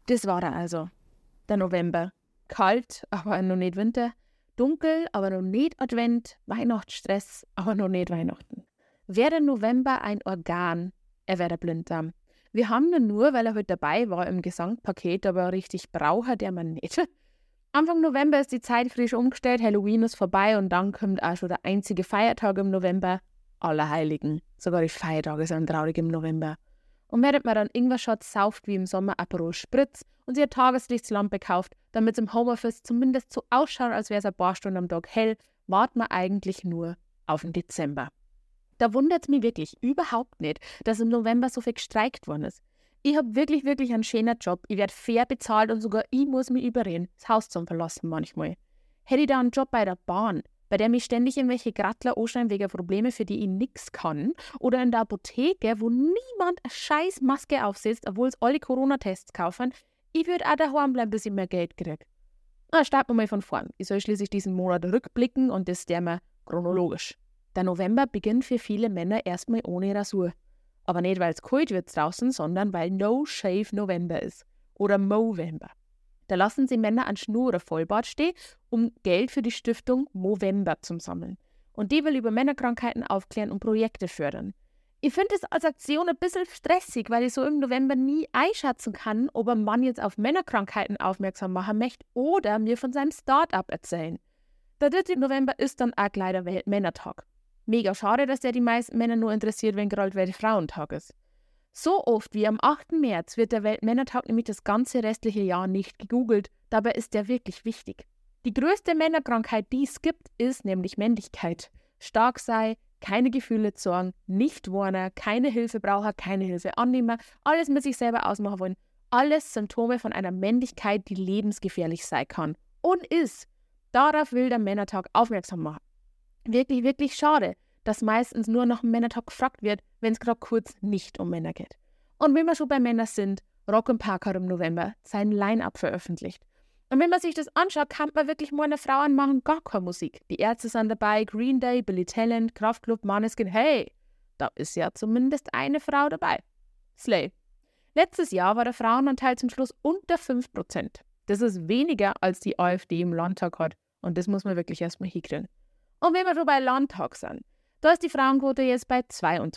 Das war er also, der November. Kalt, aber noch nicht Winter. Dunkel, aber noch nicht Advent. Weihnachtsstress, aber noch nicht Weihnachten. Wäre der November ein Organ, er wäre der Blinddarm. Wir haben ihn nur, weil er heute dabei war im Gesamtpaket, aber richtig braucht er man nicht. Anfang November ist die Zeit frisch umgestellt, Halloween ist vorbei und dann kommt auch schon der einzige Feiertag im November, Allerheiligen. Sogar die Feiertage sind traurig im November. Und während man dann Ingwer-Shots sauft wie im Sommer Aperol Spritz und sich eine Tageslichtslampe kauft, damit es im Homeoffice zumindest so ausschaut, als wäre es ein paar Stunden am Tag hell, wartet man eigentlich nur auf den Dezember. Da wundert es mich wirklich überhaupt nicht, dass im November so viel gestreikt worden ist. Ich habe wirklich einen schönen Job, ich werde fair bezahlt und sogar ich muss mich überreden, das Haus zu verlassen manchmal. Hätte ich da einen Job bei der Bahn, bei der mich ständig irgendwelche Grattler anschreien wegen Probleme, für die ich nichts kann, oder in der Apotheke, wo niemand eine scheiß Maske aufsetzt, obwohl es alle Corona-Tests kaufen, ich würde auch daheim bleiben, bis ich mehr Geld kriege. Starten wir mal von vorn. Ich soll schließlich diesen Monat rückblicken und das der mir chronologisch. Der November beginnt für viele Männer erstmal ohne Rasur. Aber nicht, weil es kalt wird draußen, sondern weil No-Shave November ist. Oder Movember. Da lassen sie Männer an Schnur oder Vollbart stehen, um Geld für die Stiftung Movember zu sammeln. Und die will über Männerkrankheiten aufklären und Projekte fördern. Ich finde es als Aktion ein bisschen stressig, weil ich so im November nie einschätzen kann, ob ein Mann jetzt auf Männerkrankheiten aufmerksam machen möchte oder mir von seinem Start-up erzählen. Der 3. November ist dann auch gleich der Weltmännertag. Mega schade, dass der die meisten Männer nur interessiert, wenn gerade Weltfrauentag ist. So oft wie am 8. März wird der Weltmännertag nämlich das ganze restliche Jahr nicht gegoogelt, dabei ist der wirklich wichtig. Die größte Männerkrankheit, die es gibt, ist nämlich Männlichkeit. Stark sei, keine Gefühle zeigen, nicht warnen, keine Hilfe brauchen, keine Hilfe annehmen, alles mit sich selber ausmachen wollen. Alles Symptome von einer Männlichkeit, die lebensgefährlich sein kann. Und ist. Darauf will der Männertag aufmerksam machen. Wirklich schade, dass meistens nur nach dem Männertag gefragt wird, wenn es gerade kurz nicht um Männer geht. Und wenn wir schon bei Männern sind, Rock im Park hat im November sein Line-Up veröffentlicht. Und wenn man sich das anschaut, kann man wirklich meine Frauen machen gar keine Musik. Die Ärzte sind dabei, Green Day, Billy Talent, Kraftklub, Måneskin. Hey, da ist ja zumindest eine Frau dabei. Slay. Letztes Jahr war der Frauenanteil zum Schluss unter 5%. Das ist weniger, als die AfD im Landtag hat. Und das muss man wirklich erstmal hinkriegen. Und wenn wir schon bei Landtag sind, da ist die Frauenquote jetzt bei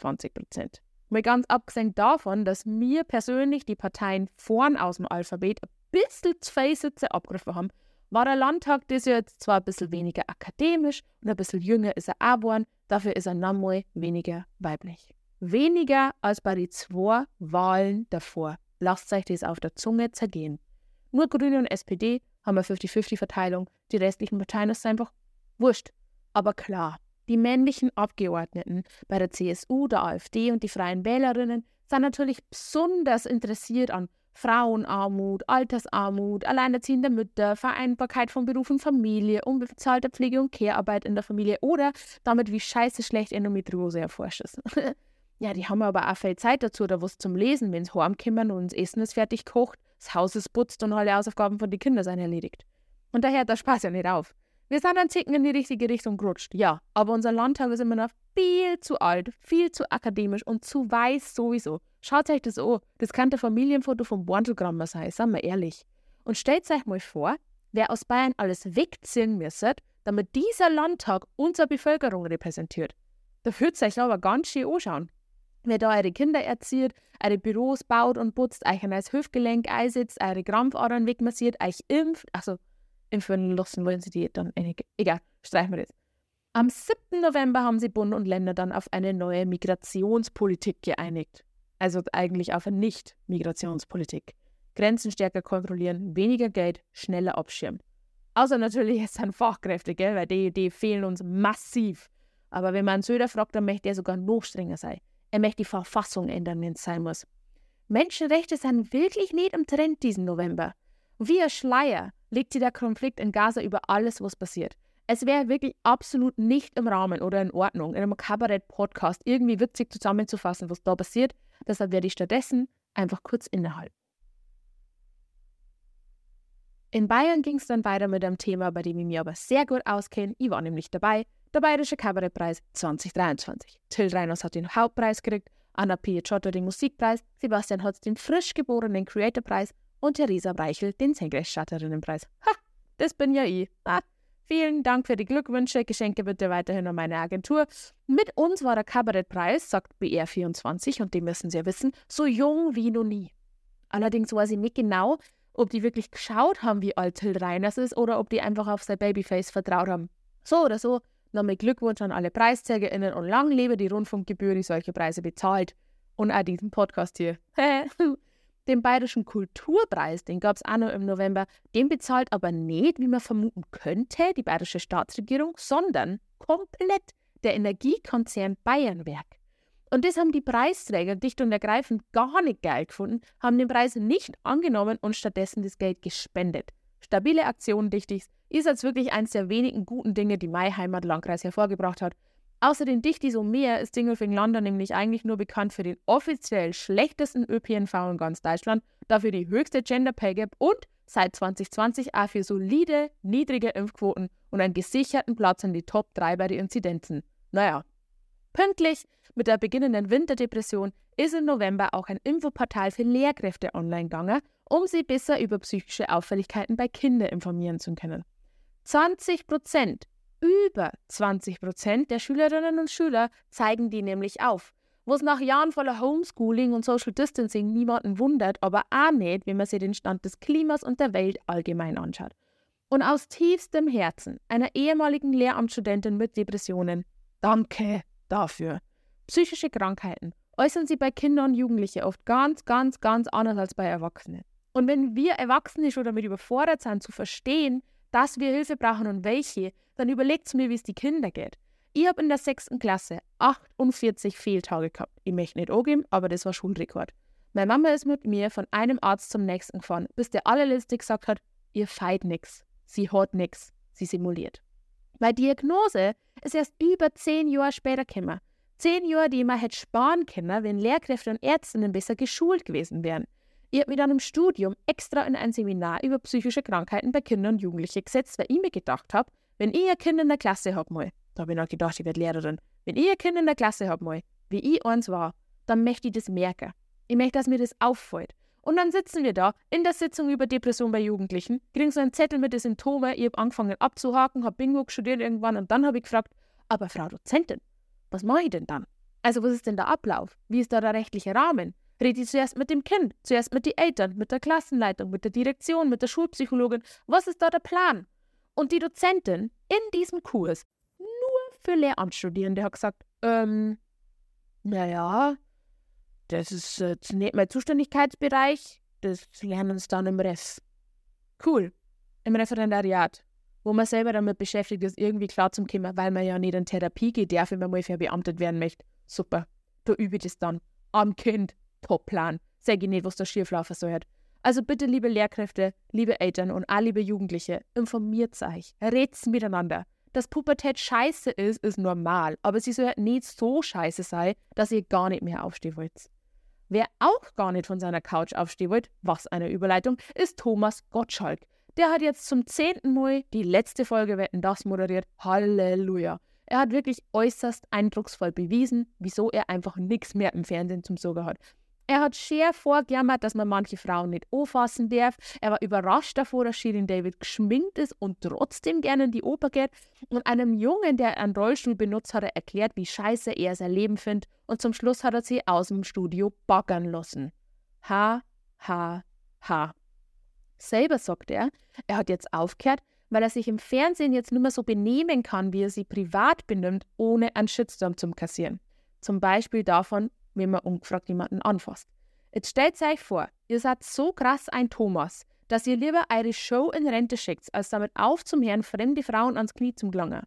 22%. Mal ganz abgesehen davon, dass mir persönlich die Parteien vorn aus dem Alphabet ein bisschen zwei Sitze abgegriffen haben, war der Landtag das jetzt zwar ein bisschen weniger akademisch und ein bisschen jünger ist er auch geworden, dafür ist er nochmal weniger weiblich. Weniger als bei den 2 Wahlen davor. Lasst euch das auf der Zunge zergehen. Nur Grüne und SPD haben eine 50-50-Verteilung, die restlichen Parteien ist einfach wurscht. Aber klar, die männlichen Abgeordneten bei der CSU, der AfD und die Freien Wählerinnen sind natürlich besonders interessiert an Frauenarmut, Altersarmut, alleinerziehende Mütter, Vereinbarkeit von Beruf und Familie, unbezahlte Pflege- und Care-Arbeit in der Familie oder damit, wie scheiße schlecht Endometriose erforscht ist. Ja, die haben aber auch viel Zeit dazu, da was zum Lesen, wenn sie heimkommen und das Essen ist fertig gekocht, das Haus ist putzt und alle Hausaufgaben von den Kindern sind erledigt. Und daher hört der Spaß ja nicht auf. Wir sind ein Ticken in die richtige Richtung gerutscht, ja, aber unser Landtag ist immer noch viel zu alt, viel zu akademisch und zu weiß sowieso. Schaut euch das an, das kann der Familienfoto vom Borntelgrammer sein, seien wir ehrlich. Und stellt euch mal vor, wer aus Bayern alles wegziehen müsste, damit dieser Landtag unsere Bevölkerung repräsentiert. Da würdet ihr euch aber ganz schön anschauen. Wer da eure Kinder erzieht, eure Büros baut und putzt, euch ein neues Hüftgelenk einsetzt, eure Krampfadern wegmassiert, euch impft, impfen lassen wollen sie die dann einige. Egal, streichen wir das. Am 7. November haben sie Bund und Länder dann auf eine neue Migrationspolitik geeinigt. Also eigentlich auf eine Nicht-Migrationspolitik. Grenzen stärker kontrollieren, weniger Geld, schneller abschirmen. Außer natürlich, es sind Fachkräfte, gell, weil die fehlen uns massiv. Aber wenn man Söder fragt, dann möchte er sogar noch strenger sein. Er möchte die Verfassung ändern, wenn es sein muss. Menschenrechte sind wirklich nicht im Trend diesen November. Wie ein Schleier legt sich der Konflikt in Gaza über alles, was passiert. Es wäre wirklich absolut nicht im Rahmen oder in Ordnung, in einem Kabarett-Podcast irgendwie witzig zusammenzufassen, was da passiert. Deshalb werde ich stattdessen einfach kurz innehalten. In Bayern ging es dann weiter mit einem Thema, bei dem ich mich aber sehr gut auskenne. Ich war nämlich dabei. Der Bayerische Kabarettpreis 2023. Till Reiners hat den Hauptpreis gekriegt, Anna Piazzotto den Musikpreis, Sebastian Hotz den frisch geborenen Creator-Preis und Theresa Reichel den Senkrechtstarterinnenpreis. Ha, das bin ja ich. Ha. Vielen Dank für die Glückwünsche, Geschenke bitte weiterhin an meine Agentur. Mit uns war der Kabarettpreis, sagt BR24, und die müssen Sie ja wissen, so jung wie noch nie. Allerdings weiß ich nicht genau, ob die wirklich geschaut haben, wie alt Till Reiners ist, oder ob die einfach auf sein Babyface vertraut haben. So oder so, nochmal Glückwunsch an alle PreisträgerInnen und lang lebe die Rundfunkgebühr, die solche Preise bezahlt. Und auch diesen Podcast hier. Den Bayerischen Kulturpreis, den gab es auch noch im November, den bezahlt aber nicht, wie man vermuten könnte, die bayerische Staatsregierung, sondern komplett der Energiekonzern Bayernwerk. Und das haben die Preisträger dicht und ergreifend gar nicht geil gefunden, haben den Preis nicht angenommen und stattdessen das Geld gespendet. Stabile Aktion, Dichtis, ist jetzt wirklich eines der wenigen guten Dinge, die mein Heimatlandkreis hervorgebracht hat. Außer den Dichtis und mehr ist Dingolfing-Landau nämlich eigentlich nur bekannt für den offiziell schlechtesten ÖPNV in ganz Deutschland, dafür die höchste Gender Pay Gap und seit 2020 auch für solide, niedrige Impfquoten und einen gesicherten Platz in die Top 3 bei den Inzidenzen. Naja, pünktlich mit der beginnenden Winterdepression ist im November auch ein Infoportal für Lehrkräfte online gegangen, um sie besser über psychische Auffälligkeiten bei Kindern informieren zu können. 20%, über 20% der Schülerinnen und Schüler zeigen die nämlich auf. Was nach Jahren voller Homeschooling und Social Distancing niemanden wundert, aber auch nicht, wenn man sich den Stand des Klimas und der Welt allgemein anschaut. Und aus tiefstem Herzen einer ehemaligen Lehramtsstudentin mit Depressionen, danke dafür. Psychische Krankheiten äußern sich bei Kindern und Jugendlichen oft ganz, ganz, ganz anders als bei Erwachsenen. Und wenn wir Erwachsene schon damit überfordert sind, zu verstehen, dass wir Hilfe brauchen und welche, dann überlegt's mir, wie es die Kinder geht. Ich habe in der 6. Klasse 48 Fehltage gehabt. Ich möchte nicht angeben, aber das war Schulrekord. Meine Mama ist mit mir von einem Arzt zum nächsten gefahren, bis der allerletzte gesagt hat, ihr feit nix, sie hat nix, sie simuliert. Meine Diagnose ist erst über 10 Jahre später gekommen. 10 Jahre, die man hätte sparen können, wenn Lehrkräfte und Ärztinnen besser geschult gewesen wären. Ich habe mich dann im Studium extra in ein Seminar über psychische Krankheiten bei Kindern und Jugendlichen gesetzt, weil ich mir gedacht habe, wenn ich ein Kind in der Klasse habe mal, da habe ich noch gedacht, ich werde Lehrerin, wenn ich ein Kind in der Klasse habe mal, wie ich eins war, dann möchte ich das merken. Ich möchte, dass mir das auffällt. Und dann sitzen wir da in der Sitzung über Depression bei Jugendlichen, kriegen so einen Zettel mit den Symptomen, ich habe angefangen abzuhaken, habe Bingo studiert irgendwann und dann habe ich gefragt, aber Frau Dozentin, was mache ich denn dann? Also was ist denn der Ablauf? Wie ist da der rechtliche Rahmen? Rede ich zuerst mit dem Kind, zuerst mit den Eltern, mit der Klassenleitung, mit der Direktion, mit der Schulpsychologin? Was ist da der Plan? Und die Dozentin in diesem Kurs, nur für Lehramtsstudierende, hat gesagt, naja, das ist jetzt nicht mein Zuständigkeitsbereich, das lernen sie dann im Ref. Cool, im Referendariat, wo man selber damit beschäftigt ist, irgendwie klar zu kommen, weil man ja nicht in Therapie geht, darf, wenn man mal verbeamtet werden möchte. Super, da übe ich das dann. Am Kind, Top-Plan. Sag ich nicht, was da schieflaufen soll. Also bitte, liebe Lehrkräfte, liebe Eltern und auch liebe Jugendliche, informiert euch, redt's miteinander. Dass Pubertät scheiße ist normal, aber sie soll nicht so scheiße sein, dass ihr gar nicht mehr aufstehen wollt. Wer auch gar nicht von seiner Couch aufstehen wollt, was eine Überleitung, ist Thomas Gottschalk. Der hat jetzt zum 10. Mal die letzte Folge Wetten, das moderiert. Halleluja. Er hat wirklich äußerst eindrucksvoll bewiesen, wieso er einfach nichts mehr im Fernsehen zum Sagen hat. Er hat schier vorgejammert, dass man manche Frauen nicht anfassen darf. Er war überrascht davor, dass Shirin David geschminkt ist und trotzdem gerne in die Oper geht. Und einem Jungen, der einen Rollstuhl benutzt, hat er erklärt, wie scheiße er sein Leben findet. Und zum Schluss hat er sie aus dem Studio baggern lassen. Ha, ha, ha. Selber sagt er hat jetzt aufgehört, weil er sich im Fernsehen jetzt nicht mehr so benehmen kann, wie er sie privat benimmt, ohne einen Shitstorm zu kassieren. Zum Beispiel davon, wenn man ungefragt jemanden anfasst. Jetzt stellt euch vor, ihr seid so krass ein Thomas, dass ihr lieber eure Show in Rente schickt, als damit aufzuhören, fremde Frauen ans Knie zu gelangen.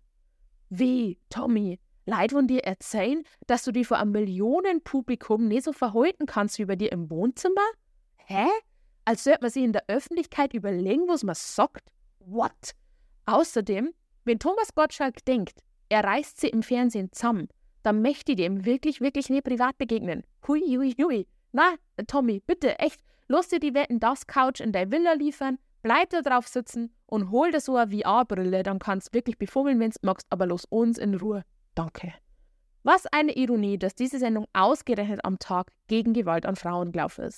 Wie, Tommy, Leute von dir erzählen, dass du dich vor einem Millionenpublikum nicht so verhalten kannst wie bei dir im Wohnzimmer? Hä? Als sollte man sich in der Öffentlichkeit überlegen, was man sagt? What? Außerdem, wenn Thomas Gottschalk denkt, er reißt sie im Fernsehen zusammen, dann möchte ich dem wirklich, wirklich nicht privat begegnen. Hui, hui, hui. Na, Tommy, bitte, echt, lass dir die Wetten, das Couch in deine Villa liefern, bleib da drauf sitzen und hol dir so eine VR-Brille, dann kannst du wirklich befummeln, wenn du magst, aber lass uns in Ruhe. Danke. Was eine Ironie, dass diese Sendung ausgerechnet am Tag gegen Gewalt an Frauen gelaufen ist.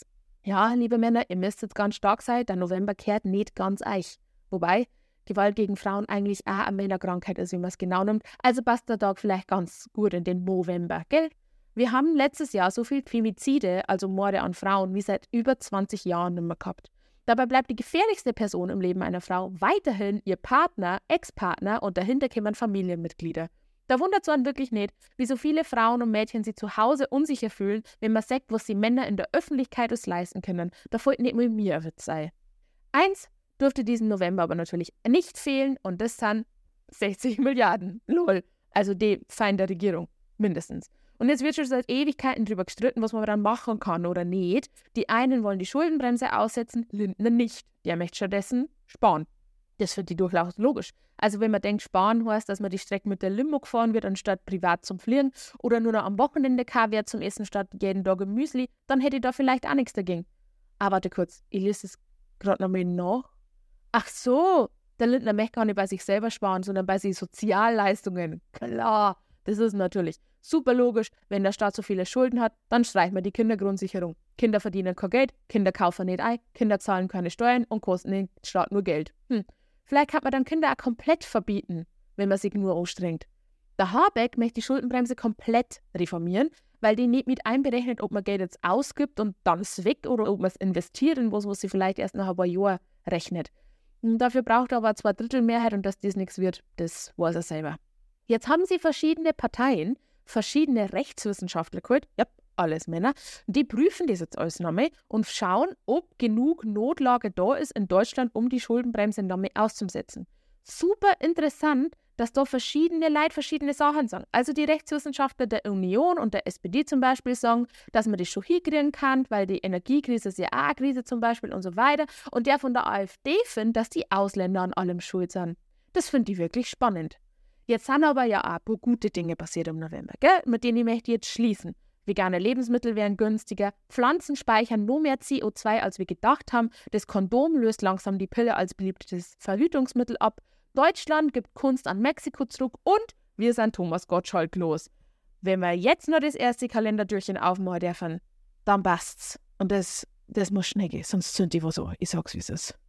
Ja, liebe Männer, ihr müsst jetzt ganz stark sein, der November kehrt nicht ganz euch. Wobei Gewalt gegen Frauen eigentlich auch eine Männerkrankheit ist, wie man es genau nimmt. Also passt der Tag vielleicht ganz gut in den Movember, gell? Wir haben letztes Jahr so viel Femizide, also Morde an Frauen, wie seit über 20 Jahren nicht mehr gehabt. Dabei bleibt die gefährlichste Person im Leben einer Frau weiterhin ihr Partner, Ex-Partner und dahinter kommen Familienmitglieder. Da wundert es einen wirklich nicht, wie so viele Frauen und Mädchen sich zu Hause unsicher fühlen, wenn man sagt, was die Männer in der Öffentlichkeit uns leisten können. Da folgt nicht mal mir ein Witz sein. Eins dürfte diesen November aber natürlich nicht fehlen und das sind 60 Milliarden. Lol. Also die Feind der Regierung. Mindestens. Und jetzt wird schon seit Ewigkeiten darüber gestritten, was man dann machen kann oder nicht. Die einen wollen die Schuldenbremse aussetzen, Lindner nicht. Der möchte stattdessen sparen. Das finde ich durchaus logisch. Also wenn man denkt, sparen heißt, dass man die Strecke mit der Limo gefahren wird, anstatt privat zum Fliegen oder nur noch am Wochenende Kaviar zum Essen statt jeden Tag ein Müsli, dann hätte ich da vielleicht auch nichts dagegen. Aber warte kurz, ich lese es gerade noch mal nach. Ach so, der Lindner möchte gar nicht bei sich selber sparen, sondern bei sich Sozialleistungen. Klar, das ist natürlich super logisch. Wenn der Staat so viele Schulden hat, dann streicht man die Kindergrundsicherung. Kinder verdienen kein Geld, Kinder kaufen nicht ein, Kinder zahlen keine Steuern und kosten den Staat nur Geld. Vielleicht kann man dann Kinder auch komplett verbieten, wenn man sich nur anstrengt. Der Habeck möchte die Schuldenbremse komplett reformieren, weil die nicht mit einberechnet, ob man Geld jetzt ausgibt und dann ist es weg oder ob man es investiert in was sie vielleicht erst nach ein paar Jahren rechnet. Und dafür braucht er aber eine 2/3 Mehrheit und dass das nichts wird, das weiß er selber. Jetzt haben sie verschiedene Parteien, verschiedene Rechtswissenschaftler geholt, ja, alles Männer, die prüfen das jetzt alles nochmal und schauen, ob genug Notlage da ist in Deutschland, um die Schuldenbremse nochmal auszusetzen. Super interessant, dass da verschiedene Leute verschiedene Sachen sagen. Also die Rechtswissenschaftler der Union und der SPD zum Beispiel sagen, dass man das schon hinkriegen kann, weil die Energiekrise ist ja auch eine Krise zum Beispiel und so weiter. Und der von der AfD findet, dass die Ausländer an allem schuld sind. Das finde ich wirklich spannend. Jetzt sind aber ja auch ein paar gute Dinge passiert im November, gell? Mit denen ich möchte jetzt schließen. Vegane Lebensmittel werden günstiger, Pflanzen speichern nur mehr CO2, als wir gedacht haben, das Kondom löst langsam die Pille als beliebtes Verhütungsmittel ab, Deutschland gibt Kunst an Mexiko zurück und wir sind Thomas Gottschalk los. Wenn wir jetzt noch das erste Kalenderdürchen aufmachen dürfen, dann passt's. Und das muss schnell gehen, sonst zündet die was an. Ich sag's, wie es ist.